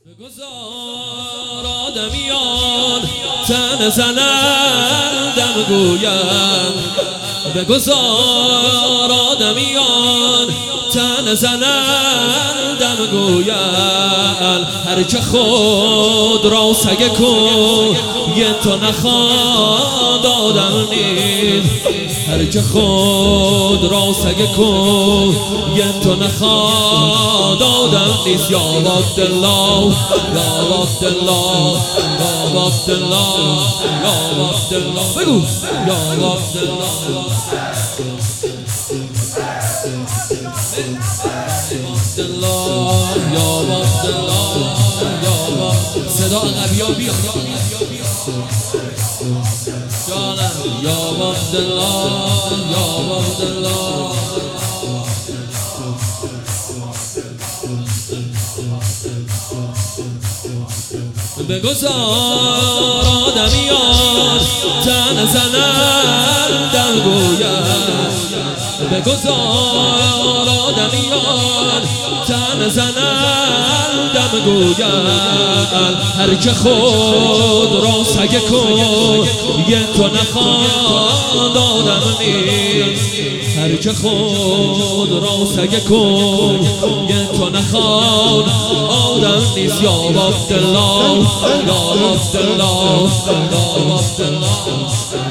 بگذار آدمیان تن زنندم گویند، بگذار آدمیان تن زنندم گویند، هر که خود را سگ کوی تو نخواند آدم نیست، هر که خود را سگ کوی تو نخواند آدم نیست. یا عبدالله یا عبدالله یا عبدالله یا عبدالله، بگو یا عبدالله یا عبدالله یا صدا عقبیا بیا جانم یا عبدالله یا عبدالله. بگذار آدمیان تن زنندم گویند، بگذار آدمیان تن زنندم گویند، هر که خود را سگ کوی تو نخواند آدم نیست، هر که خود را سگ کوی تو نخواند آدم نیست. یا عبدالله یا عبدالله یا عبدالله.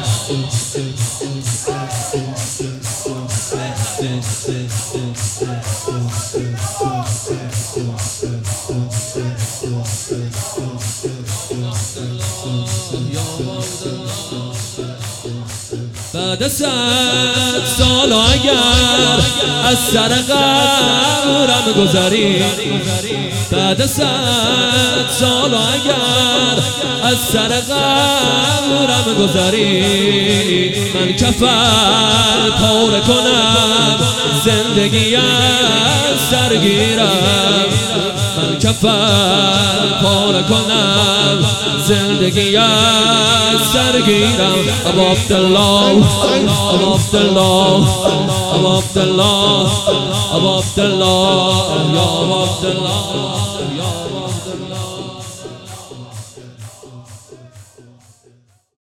بعد 100 سال اگر از سر قبرم گذری، بعد 100 سال اگر از سر قبرم گذری، من کفن پاره کنم زندگی از سرگیرم، من کفن پاره کنم زندگی از سرگیرم. ابو عبدالله ابو عبدالله ابو عبدالله ابو عبدالله یا ابو عبدالله یا ابو عبدالله.